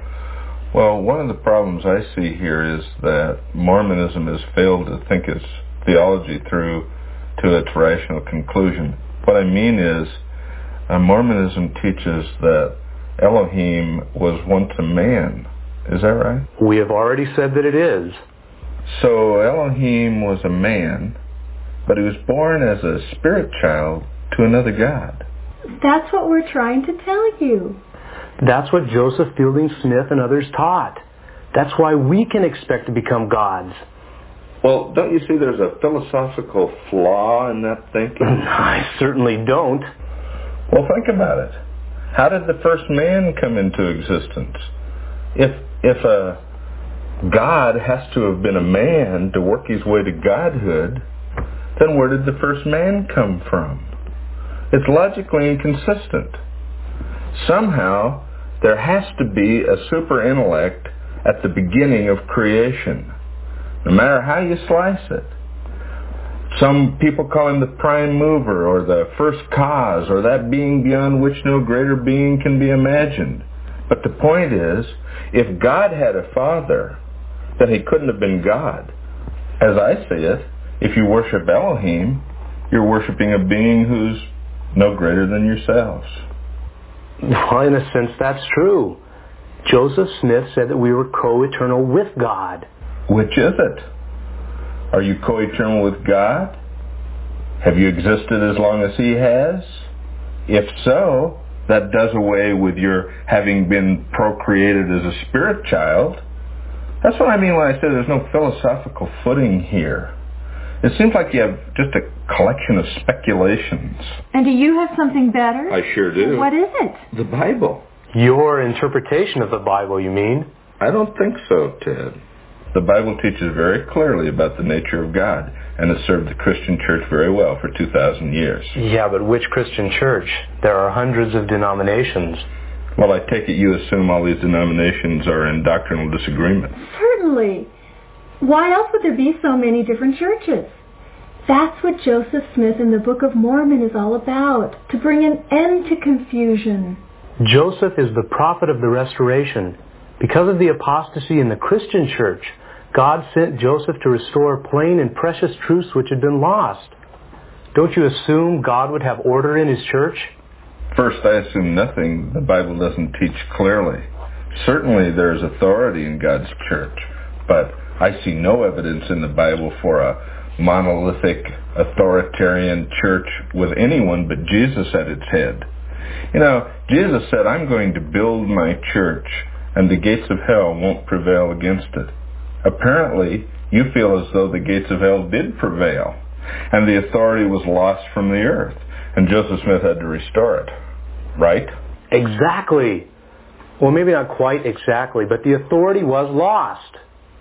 Well, one of the problems I see here is that Mormonism has failed to think its theology through to its rational conclusion. What I mean is, Mormonism teaches that Elohim was once a man. Is that right? We have already said that it is. So Elohim was a man, but he was born as a spirit child to another God. That's what we're trying to tell you. That's what Joseph Fielding Smith and others taught. That's why we can expect to become gods. Well, don't you see there's a philosophical flaw in that thinking? I certainly don't. Well, think about it. How did the first man come into existence? If a God has to have been a man to work his way to godhood, then where did the first man come from? It's logically inconsistent. Somehow, there has to be a super intellect at the beginning of creation, no matter how you slice it. Some people call him the prime mover, or the first cause, or that being beyond which no greater being can be imagined. But the point is, if God had a father, then he couldn't have been God. As I see it, if you worship Elohim, you're worshiping a being who's no greater than yourselves. Well, in a sense, that's true. Joseph Smith said that we were co-eternal with God. Which is it? Are you co-eternal with God? Have you existed as long as he has? If so, that does away with your having been procreated as a spirit child. That's what I mean when I say there's no philosophical footing here. It seems like you have just a collection of speculations. And do you have something better? I sure do. What is it? The Bible. Your interpretation of the Bible, you mean? I don't think so, Ted. The Bible teaches very clearly about the nature of God, and has served the Christian church very well for 2,000 years. Yeah, but which Christian church? There are hundreds of denominations. Well, I take it you assume all these denominations are in doctrinal disagreement. Certainly. Why else would there be so many different churches? That's what Joseph Smith in the Book of Mormon is all about, to bring an end to confusion. Joseph is the prophet of the restoration. Because of the apostasy in the Christian church, God sent Joseph to restore plain and precious truths which had been lost. Don't you assume God would have order in his church? First, I assume nothing the Bible doesn't teach clearly. Certainly there is authority in God's church, but I see no evidence in the Bible for a monolithic, authoritarian church with anyone but Jesus at its head. You know, Jesus said, I'm going to build my church, and the gates of hell won't prevail against it. Apparently, you feel as though the gates of hell did prevail, and the authority was lost from the earth, and Joseph Smith had to restore it. Right? Exactly. Well, maybe not quite exactly, but the authority was lost.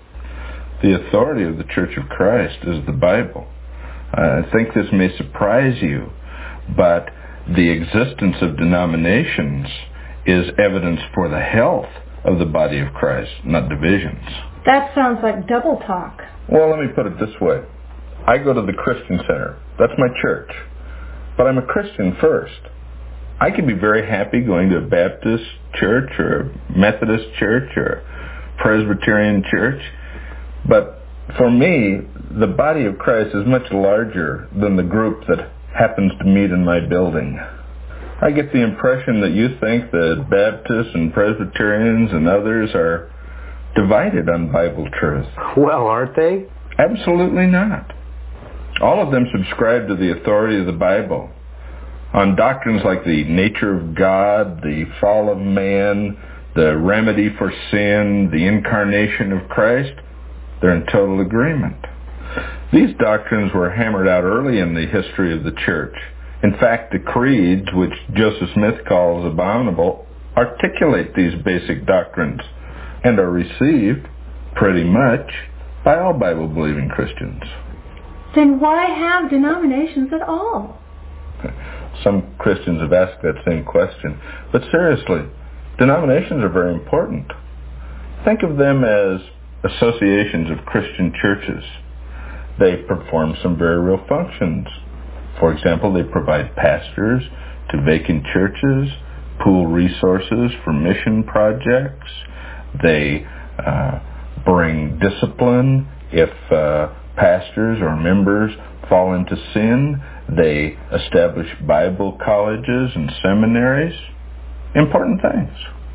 The authority of the Church of Christ is the Bible. I think this may surprise you, But the existence of denominations is evidence for the health of the body of Christ, not divisions. That sounds like double talk. Well, let me put it this way. I go to the Christian Center. That's my church. But I'm a Christian first. I can be very happy going to a Baptist church or a Methodist church or a Presbyterian church. But for me, the body of Christ is much larger than the group that happens to meet in my building. I get the impression that you think that Baptists and Presbyterians and others are divided on Bible truth. Well, aren't they? Absolutely not. All of them subscribe to the authority of the Bible. On doctrines like the nature of God, the fall of man, the remedy for sin, the incarnation of Christ, they're in total agreement. These doctrines were hammered out early in the history of the church. In fact, the creeds, which Joseph Smith calls abominable, articulate these basic doctrines and are received, pretty much, by all Bible-believing Christians. Then why have denominations at all? Some Christians have asked that same question. But seriously, denominations are very important. Think of them as associations of Christian churches. They perform some very real functions. For example, they provide pastors to vacant churches, pool resources for mission projects. They bring discipline if pastors or members fall into sin. They establish Bible colleges and seminaries. Important things.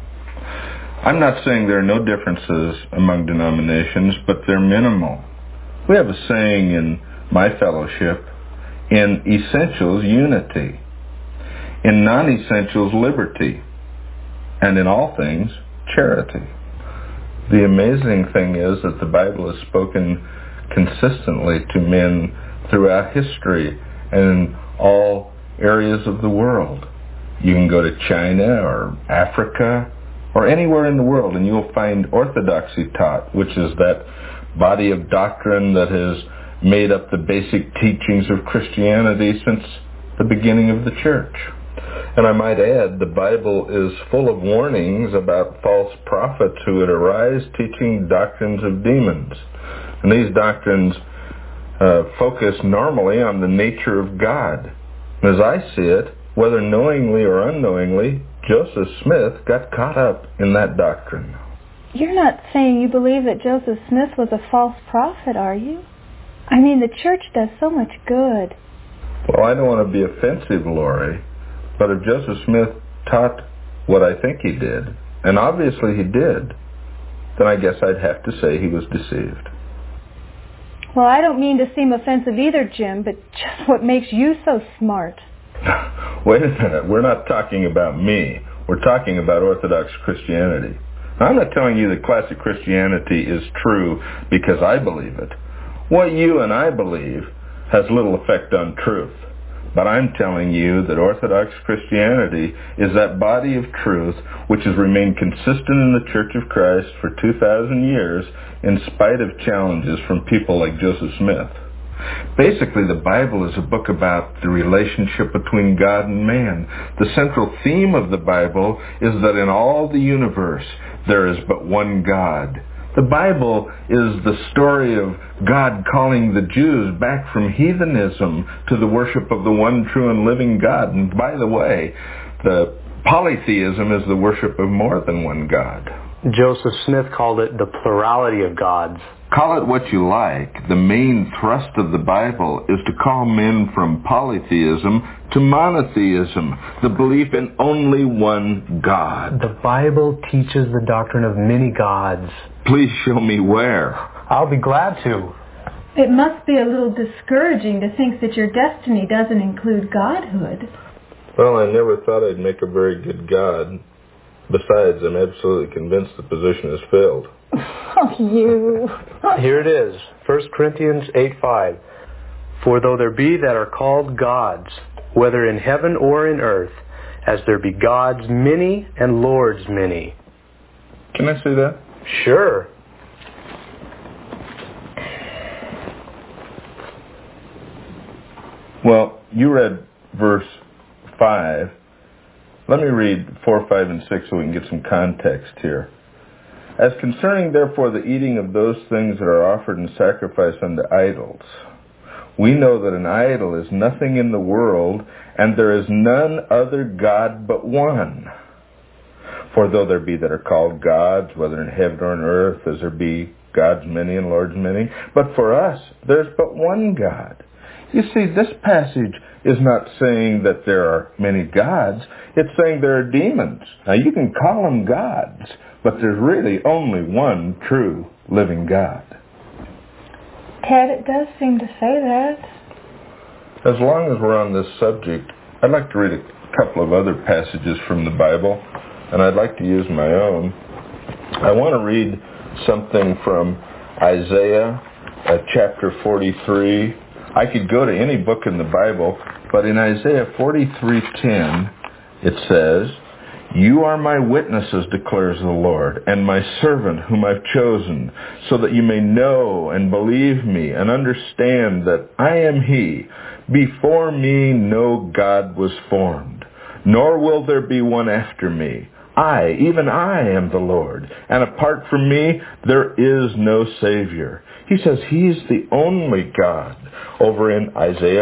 I'm not saying there are no differences among denominations, but they're minimal. We have a saying in my fellowship, in essentials, unity. In non-essentials, liberty. And in all things, charity. The amazing thing is that the Bible has spoken consistently to men throughout history and in all areas of the world. You can go to China or Africa or anywhere in the world and you'll find orthodoxy taught, which is that body of doctrine that has made up the basic teachings of Christianity since the beginning of the church. And I might add, the Bible is full of warnings about false prophets who would arise teaching doctrines of demons. And these doctrines focus normally on the nature of God. And as I see it, whether knowingly or unknowingly, Joseph Smith got caught up in that doctrine. You're not saying you believe that Joseph Smith was a false prophet, are you? I mean, the church does so much good. Well, I don't want to be offensive, Lori, but if Joseph Smith taught what I think he did, and obviously he did, then I guess I'd have to say he was deceived. Well, I don't mean to seem offensive either, Jim, but just what makes you so smart? Wait a minute. We're not talking about me. We're talking about Orthodox Christianity. Now, I'm not telling you that classic Christianity is true because I believe it. What you and I believe has little effect on truth. But I'm telling you that Orthodox Christianity is that body of truth which has remained consistent in the Church of Christ for 2,000 years in spite of challenges from people like Joseph Smith. Basically, the Bible is a book about the relationship between God and man. The central theme of the Bible is that in all the universe there is but one God. The Bible is the story of God calling the Jews back from heathenism to the worship of the one true and living God. And by the way, the polytheism is the worship of more than one God. Joseph Smith called it the plurality of gods. Call it what you like. The main thrust of the Bible is to call men from polytheism to monotheism, the belief in only one God. The Bible teaches the doctrine of many gods. Please show me where. I'll be glad to. It must be a little discouraging to think that your destiny doesn't include godhood. Well, I never thought I'd make a very good God. Besides, I'm absolutely convinced the position is filled. Oh, you. Here it is, 1 Corinthians 8:5. For though there be that are called gods, whether in heaven or in earth, as there be gods many and lords many. Can I see that? Sure. Well, you read verse 5. Let me read 4, 5, and 6 so we can get some context here. As concerning, therefore, the eating of those things that are offered in sacrifice unto idols, we know that an idol is nothing in the world, and there is none other God but one. For though there be that are called gods, whether in heaven or in earth, as there be gods many and lords many, but for us there's but one God. You see, this passage is not saying that there are many gods. It's saying there are demons. Now, you can call them gods, but there's really only one true living God. Ted, it does seem to say that. As long as we're on this subject, I'd like to read a couple of other passages from the Bible, and I'd like to use my own. I want to read something from Isaiah chapter 43. I could go to any book in the Bible, but in Isaiah 43:10, it says, "You are my witnesses, declares the Lord, and my servant whom I've chosen, so that you may know and believe me and understand that I am He. Before me no God was formed, nor will there be one after me. I, even I, am the Lord, and apart from me there is no Savior." He says He's the only God. Over in Isaiah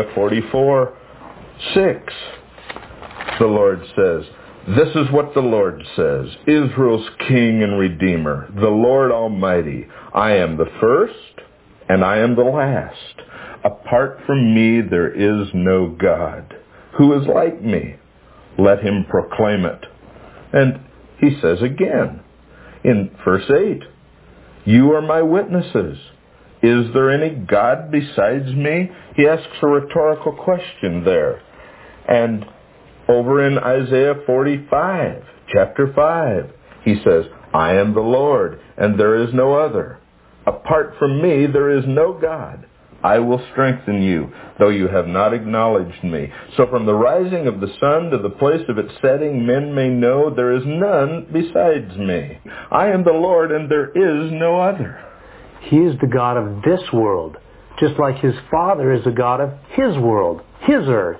44:6, the Lord says, "This is what the Lord says, Israel's King and Redeemer, the Lord Almighty. I am the first, and I am the last. Apart from me there is no God. Who is like me? Let him proclaim it." And He says again in verse 8, "You are my witnesses. Is there any God besides me?" He asks a rhetorical question there. And over in Isaiah 45, chapter 5, He says, "I am the Lord, and there is no other. Apart from me there is no God. I will strengthen you, though you have not acknowledged me. So from the rising of the sun to the place of its setting, men may know there is none besides me. I am the Lord, and there is no other." He is the God of this world, just like His Father is the God of His world, His earth.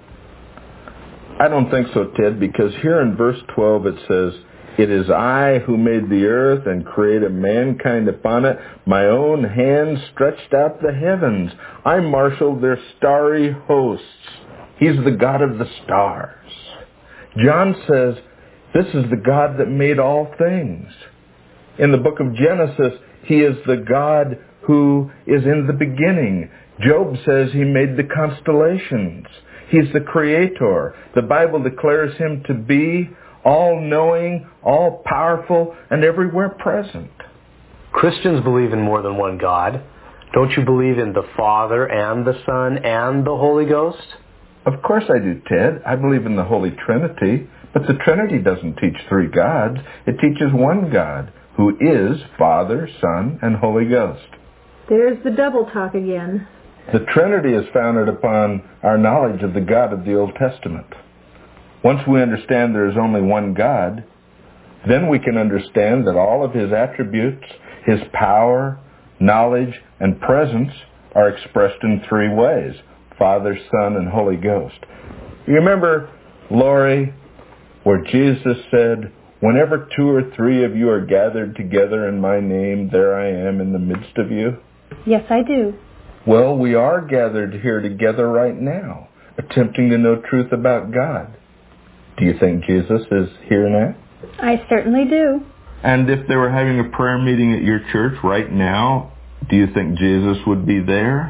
I don't think so, Ted, because here in verse 12 it says, "It is I who made the earth and created mankind upon it. My own hand stretched out the heavens. I marshaled their starry hosts." He's the God of the stars. John says, this is the God that made all things. In the book of Genesis, He is the God who is in the beginning. Job says He made the constellations. He's the Creator. The Bible declares Him to be all-knowing, all-powerful, and everywhere present. Christians believe in more than one God. Don't you believe in the Father and the Son and the Holy Ghost? Of course I do, Ted. I believe in the Holy Trinity, but the Trinity doesn't teach three gods. It teaches one God, who is Father, Son, and Holy Ghost. There's the double talk again. The Trinity is founded upon our knowledge of the God of the Old Testament. Once we understand there is only one God, then we can understand that all of His attributes, His power, knowledge, and presence are expressed in three ways: Father, Son, and Holy Ghost. You remember, Lori, where Jesus said, "Whenever 2 or 3 of you are gathered together in my name, there I am in the midst of you"? Yes, I do. Well, we are gathered here together right now, attempting to know truth about God. Do you think Jesus is here now? I certainly do. And if they were having a prayer meeting at your church right now, do you think Jesus would be there?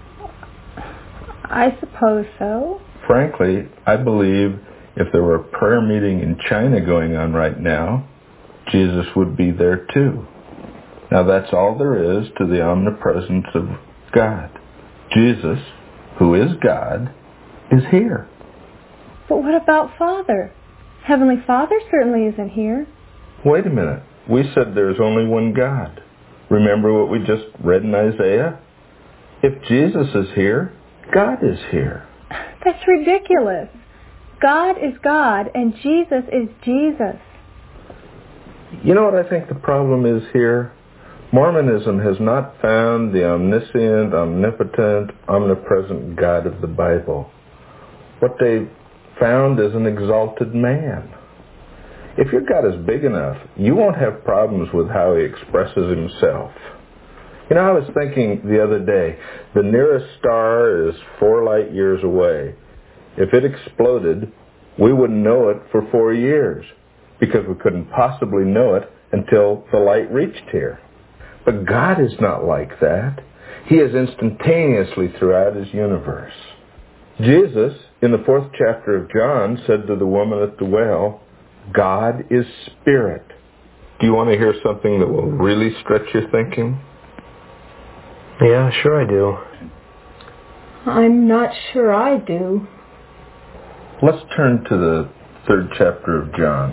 I suppose so. Frankly, I believe if there were a prayer meeting in China going on right now, Jesus would be there too. Now that's all there is to the omnipresence of God. Jesus, who is God, is here. But what about Father? Heavenly Father certainly isn't here. Wait a minute. We said there's only one God. Remember what we just read in Isaiah? If Jesus is here, God is here. That's ridiculous. God is God and Jesus is Jesus. You know what I think the problem is here? Mormonism has not found the omniscient, omnipotent, omnipresent God of the Bible. what they found is an exalted man. If your God is big enough, you won't have problems with how he expresses himself. You know, I was thinking the other day, the nearest star is 4 light years away. If it exploded, we wouldn't know it for 4 years, because we couldn't possibly know it until the light reached here. But God is not like that. He is instantaneously throughout his universe. Jesus, in the 4th chapter of John, said to the woman at the well, God is spirit. Do you want to hear something that will really stretch your thinking? Yeah, sure I do. I'm not sure I do. Let's turn to the 3rd chapter of John.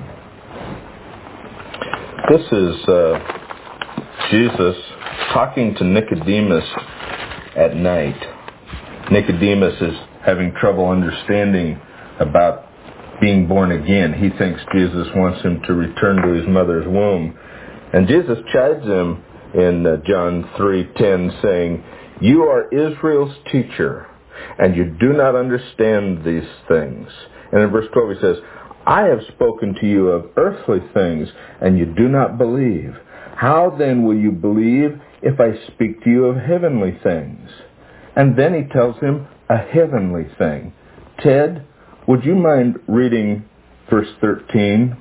This is Jesus talking to Nicodemus at night. Nicodemus is having trouble understanding about being born again. He thinks Jesus wants him to return to his mother's womb. And Jesus chides him in John 3:10, saying, "You are Israel's teacher, and you do not understand these things." And in verse 12 he says, "I have spoken to you of earthly things, and you do not believe. How then will you believe if I speak to you of heavenly things?" And then he tells him a heavenly thing. Ted, would you mind reading verse 13?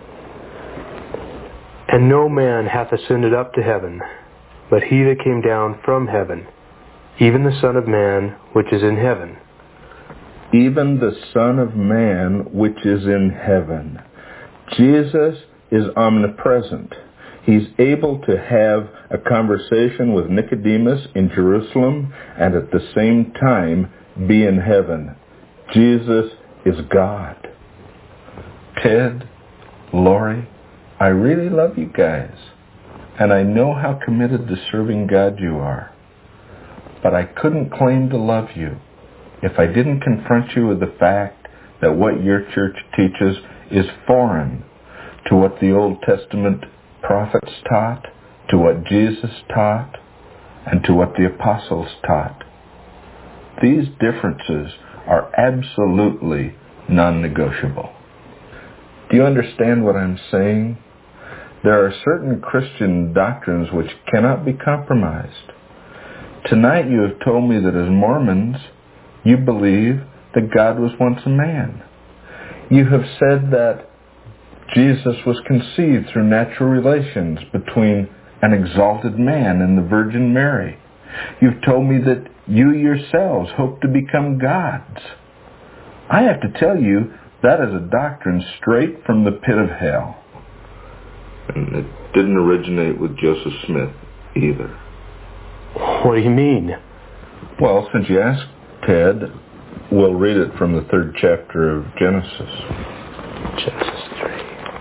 And no man hath ascended up to heaven, but he that came down from heaven, even the Son of Man which is in heaven. Even the Son of Man which is in heaven. Jesus is omnipresent. He's able to have a conversation with Nicodemus in Jerusalem and at the same time be in heaven. Jesus is God. Ted, Lori, I really love you guys, and I know how committed to serving God you are. But I couldn't claim to love you if I didn't confront you with the fact that what your church teaches is foreign to what the Old Testament prophets taught, to what Jesus taught, and to what the apostles taught. These differences are absolutely non-negotiable. Do you understand what I'm saying? There are certain Christian doctrines which cannot be compromised. Tonight you have told me that as Mormons, you believe that God was once a man. You have said that Jesus was conceived through natural relations between an exalted man and the Virgin Mary. You've told me that you yourselves hope to become gods. I have to tell you, that is a doctrine straight from the pit of hell. And it didn't originate with Joseph Smith either. What do you mean? Well, since you asked, Ted, we'll read it from the 3rd chapter of Genesis. Genesis 3.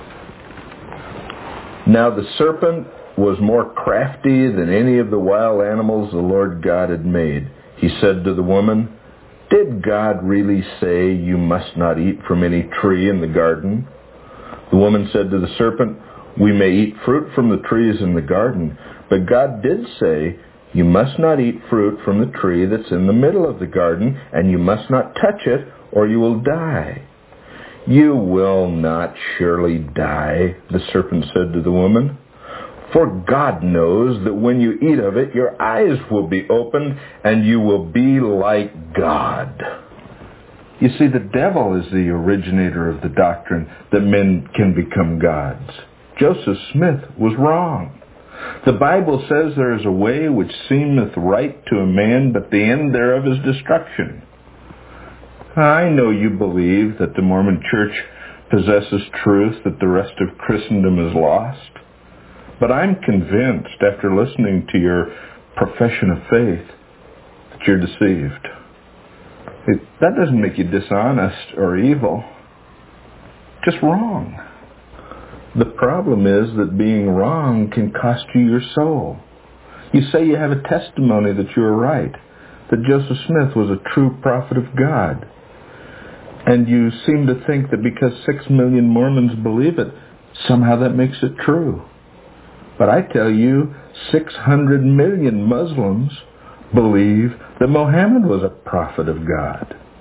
Now the serpent was more crafty than any of the wild animals the Lord God had made. He said to the woman, "Did God really say you must not eat from any tree in the garden?" The woman said to the serpent, "We may eat fruit from the trees in the garden, but God did say, you must not eat fruit from the tree that's in the middle of the garden, and you must not touch it, or you will die." "You will not surely die," the serpent said to the woman. "For God knows that when you eat of it, your eyes will be opened, and you will be like God." You see, the devil is the originator of the doctrine that men can become gods. Joseph Smith was wrong. The Bible says there is a way which seemeth right to a man, but the end thereof is destruction. I know you believe that the Mormon Church possesses truth that the rest of Christendom is lost. But I'm convinced, after listening to your profession of faith, that you're deceived. That doesn't make you dishonest or evil. Just wrong. The problem is that being wrong can cost you your soul. You say you have a testimony that you are right, that Joseph Smith was a true prophet of God. And you seem to think that because 6 million Mormons believe it, somehow that makes it true. But I tell you, 600 million Muslims believe that Muhammad was a prophet of God.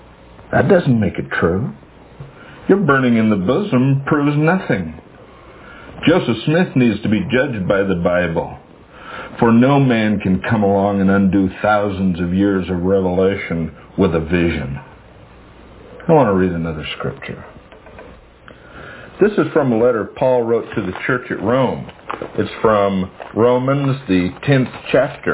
That doesn't make it true. Your burning in the bosom proves nothing. Joseph Smith needs to be judged by the Bible, for no man can come along and undo thousands of years of revelation with a vision. I want to read another scripture. This is from a letter Paul wrote to the church at Rome. It's from Romans, the 10th chapter.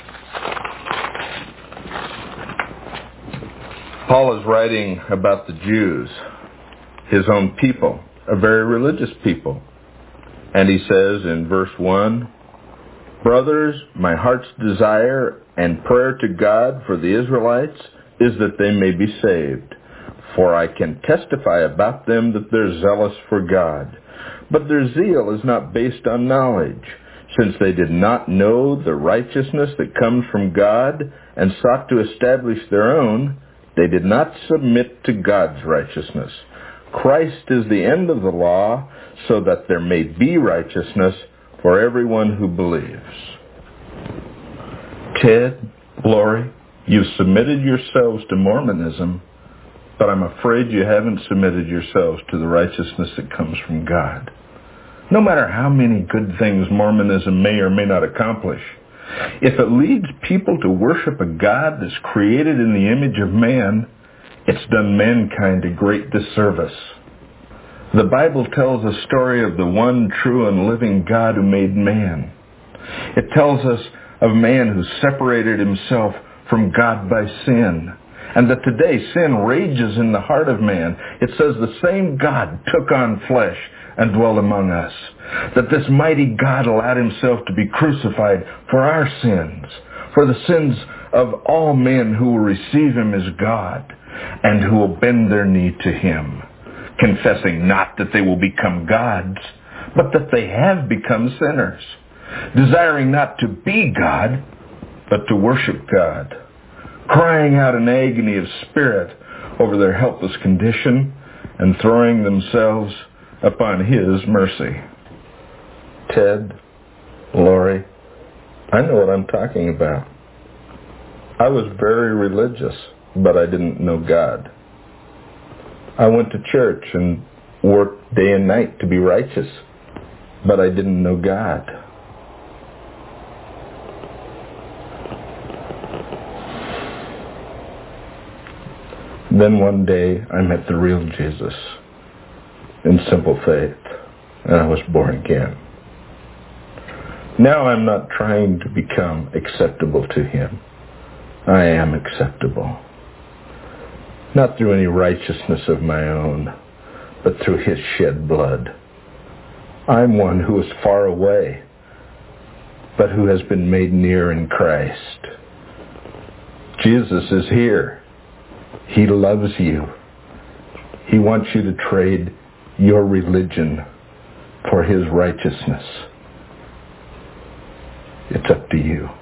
Paul is writing about the Jews, his own people, a very religious people. And he says in verse 1, "Brothers, my heart's desire and prayer to God for the Israelites is that they may be saved. For I can testify about them that they're zealous for God. But their zeal is not based on knowledge, since they did not know the righteousness that comes from God and sought to establish their own. They did not submit to God's righteousness. Christ is the end of the law, so that there may be righteousness for everyone who believes." Ted, Lori, you've submitted yourselves to Mormonism, but I'm afraid you haven't submitted yourselves to the righteousness that comes from God. No matter how many good things Mormonism may or may not accomplish, if it leads people to worship a God that's created in the image of man, it's done mankind a great disservice. The Bible tells a story of the one true and living God who made man. It tells us of man who separated himself from God by sin, and that today sin rages in the heart of man. It says the same God took on flesh and dwelt among us, that this mighty God allowed himself to be crucified for our sins, for the sins of all men who will receive him as God and who will bend their knee to him, confessing not that they will become gods, but that they have become sinners, desiring not to be God, but to worship God, crying out in agony of spirit over their helpless condition and throwing themselves upon his mercy. Ted, Lori, I know what I'm talking about. I was very religious, but I didn't know God. I went to church and worked day and night to be righteous, but I didn't know God. Then one day I met the real Jesus in simple faith, and I was born again. Now I'm not trying to become acceptable to him. I am acceptable. Not through any righteousness of my own, but through his shed blood. I'm one who is far away, but who has been made near in Christ. Jesus is here. He loves you. He wants you to trade your religion for his righteousness. It's up to you.